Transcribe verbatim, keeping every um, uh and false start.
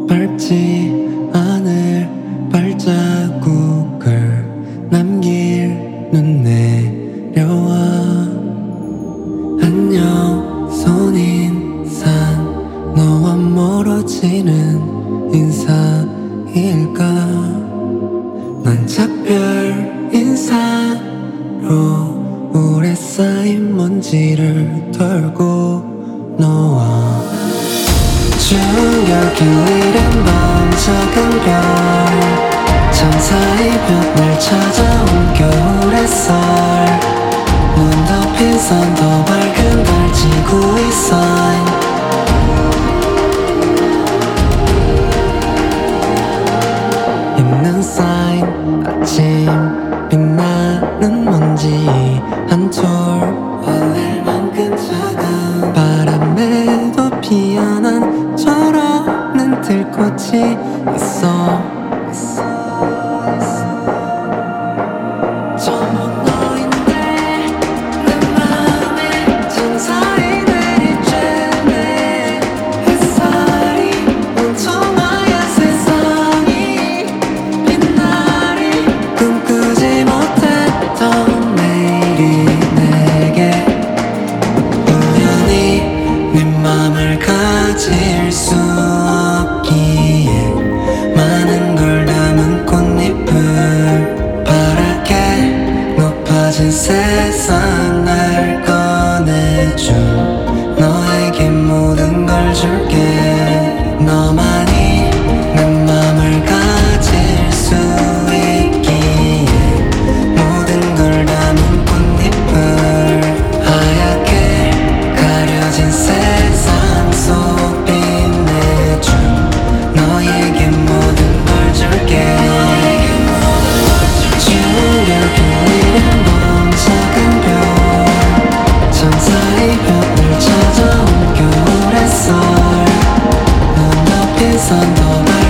밟지 않을 발자국을 남길 눈 내려와. 안녕 손인사, 너와 멀어지는 인사일까. 난 작별 인사로 오래 쌓인 먼지를 털고 너와 충격이 이른 밤 작은 별 천사의 볕날 찾아온 겨울의 쌀. 눈 덮인 산 더 밝은 달 지구의 사인. 있는 사인 아침 빛나는 먼지 한톨 오늘만큼 작은 바람에도 피어난 저러는 들꽃이 있어. 전부 너인데 내 맘에 천사이 내리쬐네. 햇살이 온통하여 세상이 빛나리. 꿈꾸지 못했던 내일이 내게 우연히 네 맘을 가질 수 없기에 많은 걸 담은 꽃잎을 파랗게 높아진 세상 날 꺼내준 너에게 모든 걸 줄게. 너만이 내 맘을 가질 수 있기에 모든 걸 담은 꽃잎을 하얗게 가려진 세상 속 빛내준 너에게 모든 걸 줄게. 충격이 이른 밤 작은 별 천사의 볕을 찾아온 겨울의 쌀. 눈 덮인 산 더 밝은